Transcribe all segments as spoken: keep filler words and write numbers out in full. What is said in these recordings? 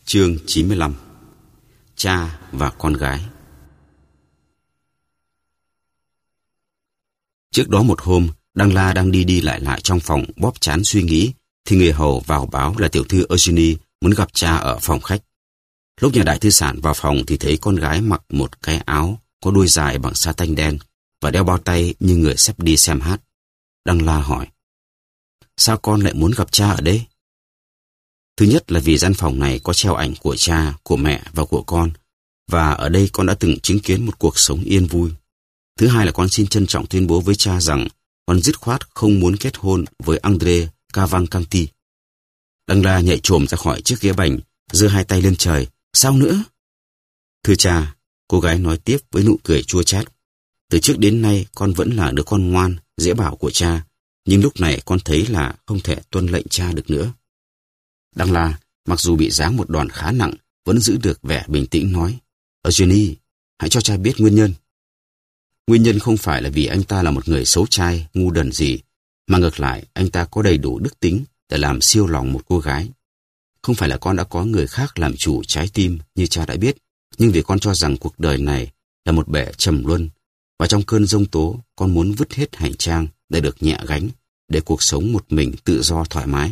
Chương chín mươi lăm. Cha và con gái. Trước đó một hôm, Đăng La đang đi đi lại lại trong phòng bóp trán suy nghĩ, thì người hầu vào báo là tiểu thư Eugenie muốn gặp cha ở phòng khách. Lúc nhà đại thư sản vào phòng thì thấy con gái mặc một cái áo có đuôi dài bằng sa tanh đen và đeo bao tay như người sắp đi xem hát. Đăng La hỏi: sao con lại muốn gặp cha ở đây? Thứ nhất là vì gian phòng này có treo ảnh của cha, của mẹ và của con, và ở đây con đã từng chứng kiến một cuộc sống yên vui. Thứ hai là con xin trân trọng tuyên bố với cha rằng con dứt khoát không muốn kết hôn với André Cavalcanti. Đăng La nhảy chồm ra khỏi chiếc ghế bành, giơ hai tay lên trời. Sao nữa? Thưa cha, cô gái nói tiếp với nụ cười chua chát. Từ trước đến nay con vẫn là đứa con ngoan, dễ bảo của cha, nhưng lúc này con thấy là không thể tuân lệnh cha được nữa. Đăng La, mặc dù bị giáng một đòn khá nặng, vẫn giữ được vẻ bình tĩnh nói: Eugenie, hãy cho cha biết nguyên nhân. Nguyên nhân không phải là vì anh ta là một người xấu trai, ngu đần gì, mà ngược lại anh ta có đầy đủ đức tính để làm siêu lòng một cô gái. Không phải là con đã có người khác làm chủ trái tim như cha đã biết, nhưng vì con cho rằng cuộc đời này là một bể trầm luân, và trong cơn giông tố con muốn vứt hết hành trang để được nhẹ gánh, để cuộc sống một mình tự do thoải mái.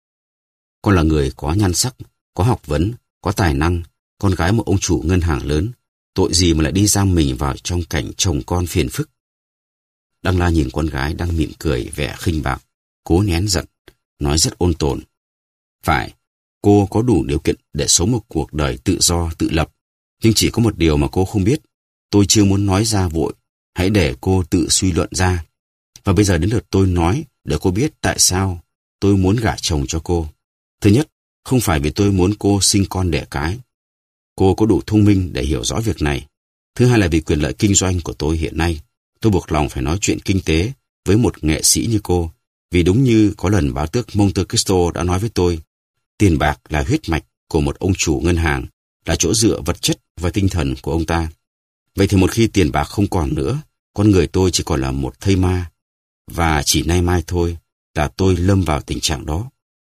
Con là người có nhan sắc, có học vấn, có tài năng, con gái một ông chủ ngân hàng lớn, tội gì mà lại đi giam mình vào trong cảnh chồng con phiền phức. Đăng La nhìn con gái đang mỉm cười vẻ khinh bạc, cố nén giận, nói rất ôn tồn: phải, cô có đủ điều kiện để sống một cuộc đời tự do, tự lập, nhưng chỉ có một điều mà cô không biết. Tôi chưa muốn nói ra vội, hãy để cô tự suy luận ra. Và bây giờ đến lượt tôi nói để cô biết tại sao tôi muốn gả chồng cho cô. Thứ nhất, không phải vì tôi muốn cô sinh con đẻ cái. Cô có đủ thông minh để hiểu rõ việc này. Thứ hai là vì quyền lợi kinh doanh của tôi hiện nay. Tôi buộc lòng phải nói chuyện kinh tế với một nghệ sĩ như cô, vì đúng như có lần báo tước Monte Cristo đã nói với tôi, tiền bạc là huyết mạch của một ông chủ ngân hàng, là chỗ dựa vật chất và tinh thần của ông ta. Vậy thì một khi tiền bạc không còn nữa, con người tôi chỉ còn là một thây ma, và chỉ nay mai thôi là tôi lâm vào tình trạng đó.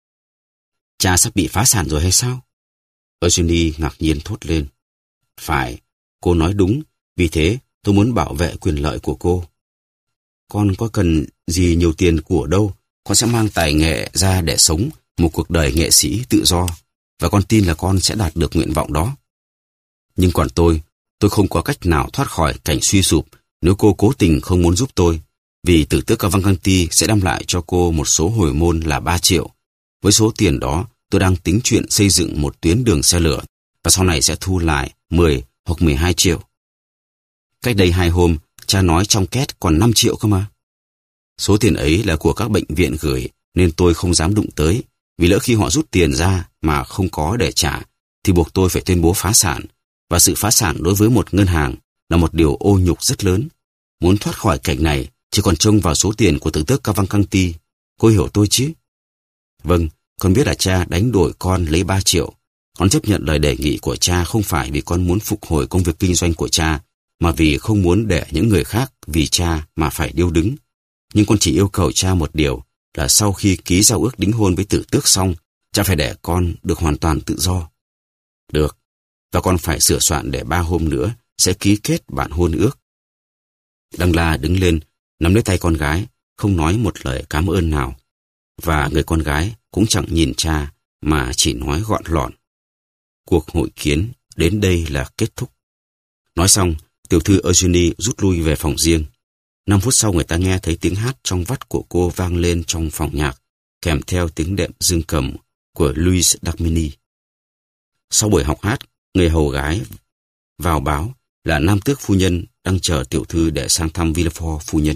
Cha sắp bị phá sản rồi hay sao? Eugenie ngạc nhiên thốt lên. Phải, cô nói đúng, vì thế tôi muốn bảo vệ quyền lợi của cô. Con có cần gì nhiều tiền của đâu, con sẽ mang tài nghệ ra để sống một cuộc đời nghệ sĩ tự do, và con tin là con sẽ đạt được nguyện vọng đó. Nhưng còn tôi, tôi không có cách nào thoát khỏi cảnh suy sụp nếu cô cố tình không muốn giúp tôi, vì tử tước Cavalcanti sẽ đem lại cho cô một số hồi môn là ba triệu. Với số tiền đó, tôi đang tính chuyện xây dựng một tuyến đường xe lửa, và sau này sẽ thu lại mười hoặc mười hai triệu. Cách đây hai hôm, cha nói trong két còn năm triệu cơ mà. Số tiền ấy là của các bệnh viện gửi, nên tôi không dám đụng tới, vì lỡ khi họ rút tiền ra mà không có để trả, thì buộc tôi phải tuyên bố phá sản, và sự phá sản đối với một ngân hàng là một điều ô nhục rất lớn. Muốn thoát khỏi cảnh này, chỉ còn trông vào số tiền của tử tước Cavalcanti. Cô hiểu tôi chứ? Vâng, con biết là cha đánh đổi con lấy ba triệu. Con chấp nhận lời đề nghị của cha không phải vì con muốn phục hồi công việc kinh doanh của cha, mà vì không muốn để những người khác vì cha mà phải điêu đứng. Nhưng con chỉ yêu cầu cha một điều, là sau khi ký giao ước đính hôn với tử tước xong, cha phải để con được hoàn toàn tự do. Được, và con phải sửa soạn để ba hôm nữa sẽ ký kết bản hôn ước. Đăng La đứng lên, nắm lấy tay con gái, không nói một lời cảm ơn nào. Và người con gái cũng chẳng nhìn cha mà chỉ nói gọn lọn: cuộc hội kiến đến đây là kết thúc. Nói xong, tiểu thư Eugenie rút lui về phòng riêng. Năm phút sau người ta nghe thấy tiếng hát trong vắt của cô vang lên trong phòng nhạc, kèm theo tiếng đệm dương cầm của Louis Darmini. Sau buổi học hát, người hầu gái vào báo là nam tước phu nhân đang chờ tiểu thư để sang thăm Villefort phu nhân.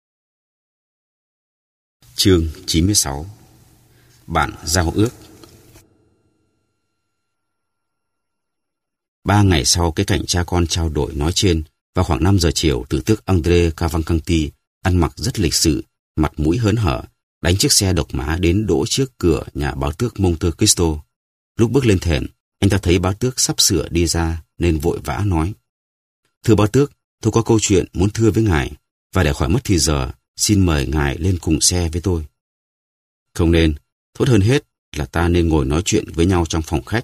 Chương chín mươi sáu. Bản giao ước. Ba ngày sau cái cảnh cha con trao đổi nói trên, vào khoảng năm giờ chiều, tử tước André Cavalcanti ăn mặc rất lịch sự, mặt mũi hớn hở, đánh chiếc xe độc mã đến đỗ trước cửa nhà báo tước Monte Cristo. Lúc bước lên thềm, anh ta thấy báo tước sắp sửa đi ra nên vội vã nói: Thưa báo tước, tôi có câu chuyện muốn thưa với ngài, và để khỏi mất thì giờ, xin mời ngài lên cùng xe với tôi. Không nên, tốt hơn hết là ta nên ngồi nói chuyện với nhau trong phòng khách,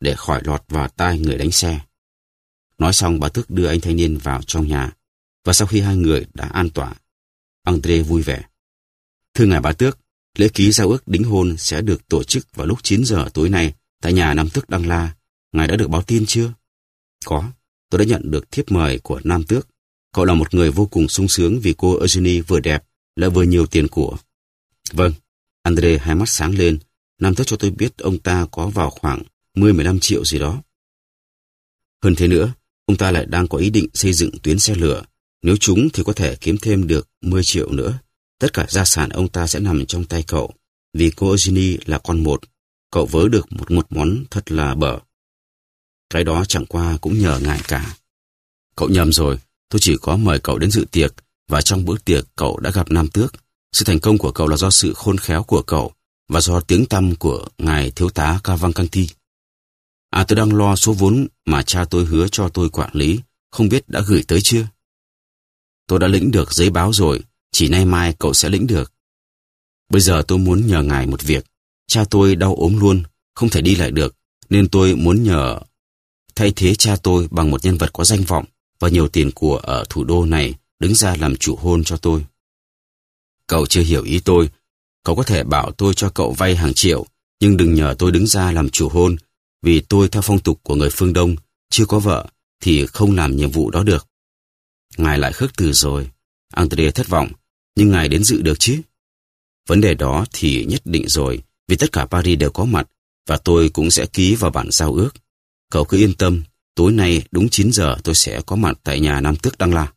để khỏi lọt vào tai người đánh xe. Nói xong, bà Tước đưa anh thanh niên vào trong nhà, và sau khi hai người đã an tọa, Andre vui vẻ. Thưa ngài bà Tước, lễ ký giao ước đính hôn sẽ được tổ chức vào lúc chín giờ tối nay tại nhà Nam Tước Đăng La. Ngài đã được báo tin chưa? Có, tôi đã nhận được thiếp mời của Nam Tước. Cậu là một người vô cùng sung sướng vì cô Eugenie vừa đẹp, lại vừa nhiều tiền của. Vâng, Andre hai mắt sáng lên. Nam Tước cho tôi biết ông ta có vào khoảng mười mười lăm triệu gì đó. Hơn thế nữa, ông ta lại đang có ý định xây dựng tuyến xe lửa. Nếu trúng thì có thể kiếm thêm được mười triệu nữa. Tất cả gia sản ông ta sẽ nằm trong tay cậu. Vì cô Eugenie là con một, cậu vớ được một một món thật là bở. Cái đó chẳng qua cũng nhờ ngài cả. Cậu nhầm rồi, tôi chỉ có mời cậu đến dự tiệc, và trong bữa tiệc cậu đã gặp Nam Tước. Sự thành công của cậu là do sự khôn khéo của cậu, và do tiếng tăm của ngài thiếu tá Cavalcanti. À, tôi đang lo số vốn mà cha tôi hứa cho tôi quản lý, không biết đã gửi tới chưa? Tôi đã lĩnh được giấy báo rồi, chỉ nay mai cậu sẽ lĩnh được. Bây giờ tôi muốn nhờ ngài một việc. Cha tôi đau ốm luôn, không thể đi lại được, nên tôi muốn nhờ thay thế cha tôi bằng một nhân vật có danh vọng và nhiều tiền của ở thủ đô này đứng ra làm chủ hôn cho tôi. Cậu chưa hiểu ý tôi. Cậu có thể bảo tôi cho cậu vay hàng triệu, nhưng đừng nhờ tôi đứng ra làm chủ hôn, vì tôi theo phong tục của người phương Đông, chưa có vợ thì không làm nhiệm vụ đó được. Ngài lại khước từ rồi. Andre thất vọng, nhưng ngài đến dự được chứ? Vấn đề đó thì nhất định rồi, vì tất cả Paris đều có mặt, và tôi cũng sẽ ký vào bản giao ước. Cậu cứ yên tâm, tối nay đúng chín giờ tôi sẽ có mặt tại nhà Nam Tước Đăng La.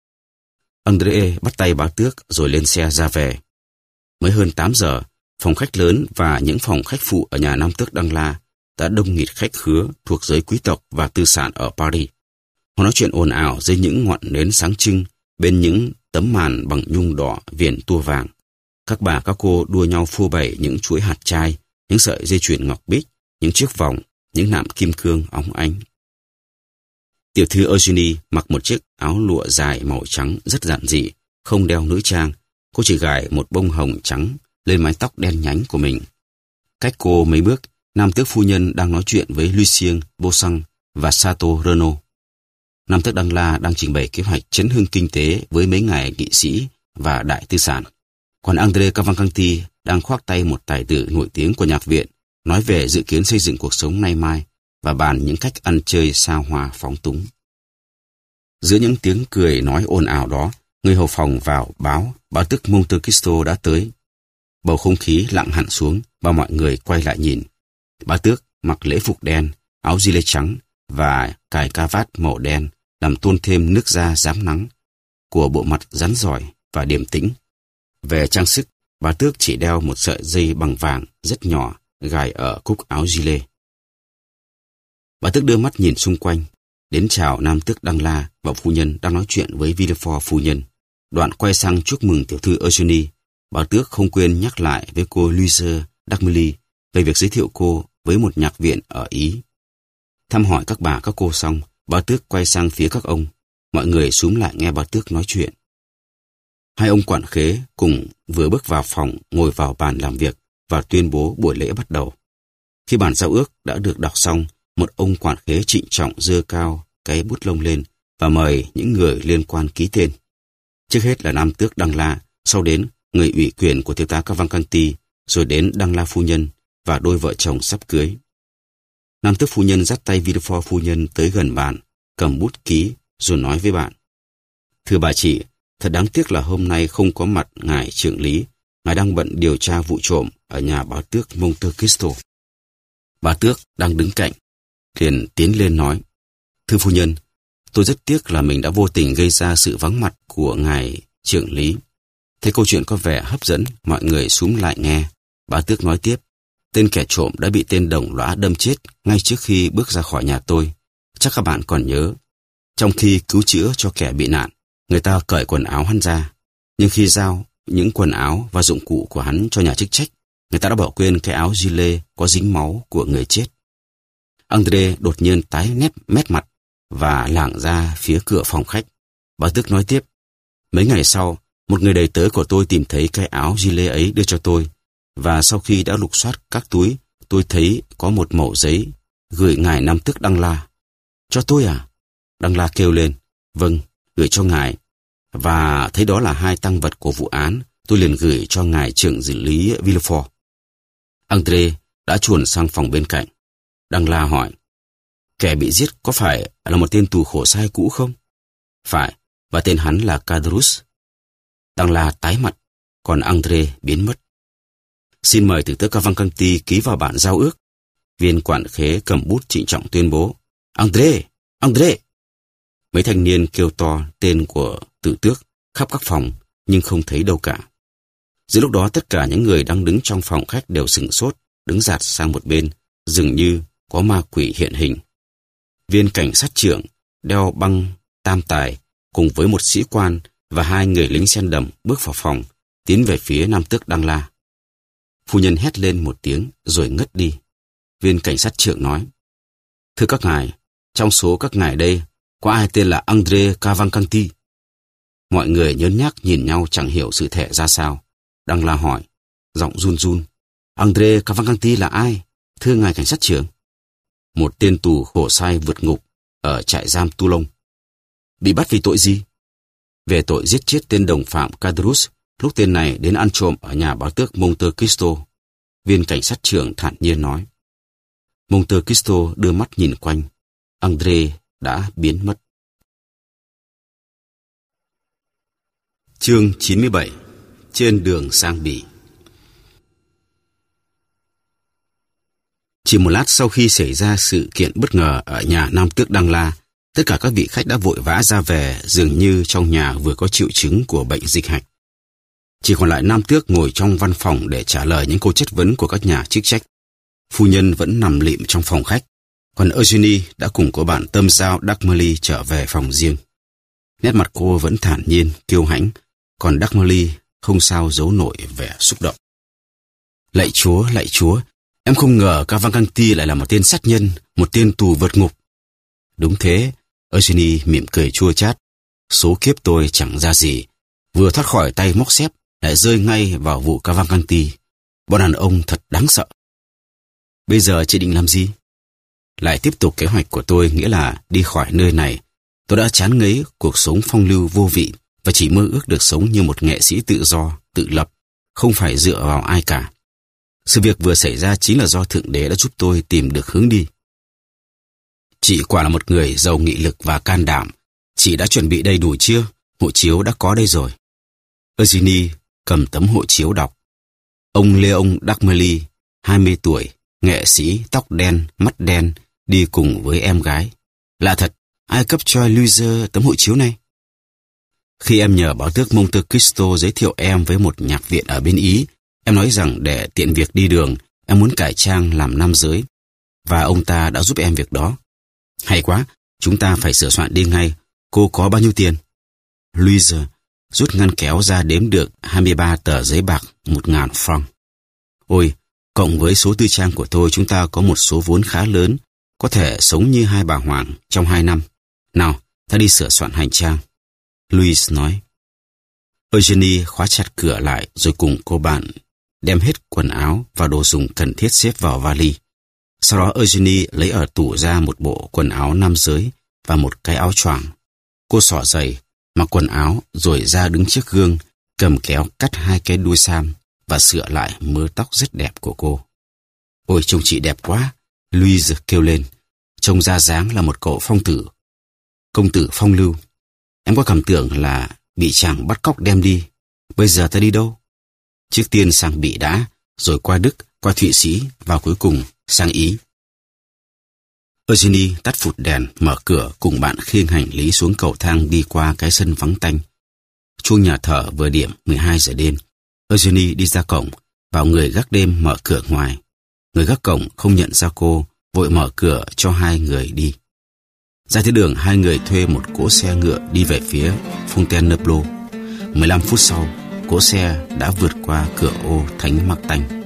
Andre bắt tay bà Tước rồi lên xe ra về. Mới hơn tám giờ, phòng khách lớn và những phòng khách phụ ở nhà Nam Tước Đăng La đã đông nghịt khách khứa thuộc giới quý tộc và tư sản ở Paris. Họ nói chuyện ồn ào dưới những ngọn nến sáng trưng, bên những tấm màn bằng nhung đỏ viền tua vàng. Các bà các cô đua nhau phô bày những chuỗi hạt trai, những sợi dây chuyền ngọc bích, những chiếc vòng, những nạm kim cương óng ánh. Tiểu thư Eugenie mặc một chiếc áo lụa dài màu trắng rất giản dị, không đeo nữ trang. Cô chỉ gài một bông hồng trắng lên mái tóc đen nhánh của mình. Cách cô mấy bước, Nam Tước phu nhân đang nói chuyện với Lucien Beauchamp và Sato Renaud. Nam Tước Đăng La đang trình bày kế hoạch chấn hưng kinh tế với mấy ngài nghị sĩ và đại tư sản. Còn Andre Cavalcanti đang khoác tay một tài tử nổi tiếng của nhạc viện, nói về dự kiến xây dựng cuộc sống nay mai và bàn những cách ăn chơi xa hoa phóng túng. Giữa những tiếng cười nói ồn ào đó, người hầu phòng vào báo bà Tước Monte Cristo đã tới. Bầu không khí lặng hẳn xuống và mọi người quay lại nhìn. Bà Tước mặc lễ phục đen, áo gilet trắng và cài cà vạt màu đen làm tôn thêm nước da rám nắng của bộ mặt rắn rỏi và điềm tĩnh. Về trang sức, bà Tước chỉ đeo một sợi dây bằng vàng rất nhỏ gài ở cúc áo gilet. Bà Tước đưa mắt nhìn xung quanh, đến chào Nam Tước Đăng La và phu nhân đang nói chuyện với Villefort phu nhân. Đoạn quay sang chúc mừng tiểu thư Eugenie. Bà Tước không quên nhắc lại với cô Louise d'Armilly về việc giới thiệu cô với một nhạc viện ở Ý. Thăm hỏi các bà các cô xong, bà Tước quay sang phía các ông. Mọi người xúm lại nghe bà Tước nói chuyện. Hai ông quản khế cùng vừa bước vào phòng, ngồi vào bàn làm việc và tuyên bố buổi lễ bắt đầu. Khi bản giao ước đã được đọc xong, một ông quản khế trịnh trọng giơ cao cái bút lông lên và mời những người liên quan ký tên. Trước hết là Nam Tước Đăng La, sau đến người ủy quyền của thiếu tá Cavalcanti, rồi đến Đăng La phu nhân và đôi vợ chồng sắp cưới. Nam Tước phu nhân dắt tay Villefort phu nhân tới gần bạn, cầm bút ký rồi nói với bạn: Thưa bà chị, thật đáng tiếc là hôm nay không có mặt ngài trưởng lý. Ngài đang bận điều tra vụ trộm ở nhà bà Tước Monte Cristo. Bà Tước đang đứng cạnh liền tiến lên nói: Thưa phu nhân, tôi rất tiếc là mình đã vô tình gây ra sự vắng mặt của ngài trưởng lý. Thế câu chuyện có vẻ hấp dẫn, mọi người xúm lại nghe. Bà Tước nói tiếp: Tên kẻ trộm đã bị tên đồng lõa đâm chết ngay trước khi bước ra khỏi nhà tôi. Chắc các bạn còn nhớ. Trong khi cứu chữa cho kẻ bị nạn, người ta cởi quần áo hắn ra. Nhưng khi giao những quần áo và dụng cụ của hắn cho nhà chức trách, người ta đã bỏ quên cái áo gilet có dính máu của người chết. Andre đột nhiên tái nét mét mặt và lảng ra phía cửa phòng khách. Bà Tước nói tiếp: Mấy ngày sau, một người đầy tớ của tôi tìm thấy cái áo gilet ấy đưa cho tôi, và sau khi đã lục soát các túi, tôi thấy có một mẩu giấy Gửi ngài năm tước Đăng La. Cho tôi à? Đăng La kêu lên. Vâng, gửi cho ngài. Và thấy đó là hai tang vật của vụ án, tôi liền gửi cho ngài trưởng xử lý Villefort. André đã chuồn sang phòng bên cạnh. Đăng La hỏi, kẻ bị giết có phải là một tên tù khổ sai cũ không? Phải, và tên hắn là Caderousse. Đăng La tái mặt, còn André biến mất. Xin mời tử tước Cavalcanti ký vào bản giao ước. Viên quản khế cầm bút trịnh trọng tuyên bố. André! André! Mấy thanh niên kêu to tên của tử tước khắp các phòng, nhưng không thấy đâu cả. Giữa lúc đó tất cả những người đang đứng trong phòng khách đều sửng sốt, đứng dạt sang một bên, dường như có ma quỷ hiện hình. Viên cảnh sát trưởng đeo băng tam tài cùng với một sĩ quan và hai người lính sen đầm bước vào phòng, tiến về phía nam tước Đăng La. Phu nhân hét lên một tiếng rồi ngất đi. Viên cảnh sát trưởng nói, thưa các ngài, trong số các ngài đây, có ai tên là André Cavalcanti? Mọi người nhớn nhác nhìn nhau chẳng hiểu sự thể ra sao. Đăng La hỏi, giọng run run, André Cavalcanti là ai, thưa ngài cảnh sát trưởng? Một tên tù khổ sai vượt ngục ở trại giam Toulon. Bị bắt vì tội gì? Về tội giết chết tên đồng phạm Caderousse lúc tên này đến ăn trộm ở nhà báo tước Monte Cristo. Viên cảnh sát trưởng thản nhiên nói. Monte Cristo đưa mắt nhìn quanh. André đã biến mất. Chương chín mươi bảy. Trên đường sang Bỉ. Chỉ một lát sau khi xảy ra sự kiện bất ngờ ở nhà nam tước Đăng La, tất cả các vị khách đã vội vã ra về, dường như trong nhà vừa có triệu chứng của bệnh dịch hạch. Chỉ còn lại nam tước ngồi trong văn phòng để trả lời những câu chất vấn của các nhà chức trách. Phu nhân vẫn nằm lịm trong phòng khách, còn Eugenie đã cùng cô bạn tâm giao Dagmary trở về phòng riêng. Nét mặt cô vẫn thản nhiên, kiêu hãnh, còn Dagmary không sao giấu nổi vẻ xúc động. Lạy Chúa, lạy Chúa, em không ngờ Cavalcanti lại là một tên sát nhân, một tên tù vượt ngục. Đúng thế, Eugenie mỉm cười chua chát. Số kiếp tôi chẳng ra gì, vừa thoát khỏi tay móc xếp, lại rơi ngay vào vụ Cavalcanti. Bọn đàn ông thật đáng sợ. Bây giờ chị định làm gì? Lại tiếp tục kế hoạch của tôi, nghĩa là đi khỏi nơi này. Tôi đã chán ngấy cuộc sống phong lưu vô vị và chỉ mơ ước được sống như một nghệ sĩ tự do, tự lập, không phải dựa vào ai cả. Sự việc vừa xảy ra chính là do Thượng Đế đã giúp tôi tìm được hướng đi. Chị quả là một người giàu nghị lực và can đảm. Chị đã chuẩn bị đầy đủ chưa? Hộ chiếu đã có đây rồi. Eugenie cầm tấm hộ chiếu đọc. Ông Leon Dagmary, hai mươi tuổi, nghệ sĩ, tóc đen, mắt đen, đi cùng với em gái. Lạ thật, ai cấp cho Louise tấm hộ chiếu này? Khi em nhờ báo tước Monte Cristo giới thiệu em với một nhạc viện ở bên Ý, em nói rằng để tiện việc đi đường, em muốn cải trang làm nam giới. Và ông ta đã giúp em việc đó. Hay quá, chúng ta phải sửa soạn đi ngay. Cô có bao nhiêu tiền? Louise rút ngăn kéo ra đếm được hai mươi ba tờ giấy bạc một ngàn franc. Ôi, cộng với số tư trang của tôi, chúng ta có một số vốn khá lớn, có thể sống như hai bà hoàng trong hai năm. Nào, ta đi sửa soạn hành trang. Louise nói. Eugenie khóa chặt cửa lại rồi cùng cô bạn đem hết quần áo và đồ dùng cần thiết xếp vào vali. Sau đó Eugenie lấy ở tủ ra một bộ quần áo nam giới và một cái áo choàng. Cô xỏ giày, mặc quần áo rồi ra đứng trước gương, cầm kéo cắt hai cái đuôi sam và sửa lại mớ tóc rất đẹp của cô. Ôi, trông chị đẹp quá, Louise kêu lên. Trông ra dáng là một cậu phong tử, công tử phong lưu. Em có cảm tưởng là bị chàng bắt cóc đem đi. Bây giờ ta đi đâu? Trước tiên sang Bỉ đã, rồi qua Đức, qua Thụy Sĩ và cuối cùng sang Ý. Eugenie tắt phụt đèn, mở cửa cùng bạn khiêng hành lý xuống cầu thang đi qua cái sân vắng tanh. Chuông nhà thờ vừa điểm mười hai giờ đêm. Eugenie đi ra cổng, vào người gác đêm mở cửa ngoài. Người gác cổng không nhận ra cô, vội mở cửa cho hai người đi. Ra tới đường, hai người thuê một cỗ xe ngựa đi về phía Fontainebleau. mười lăm phút sau, cỗ xe đã vượt qua cửa ô Thánh Martin.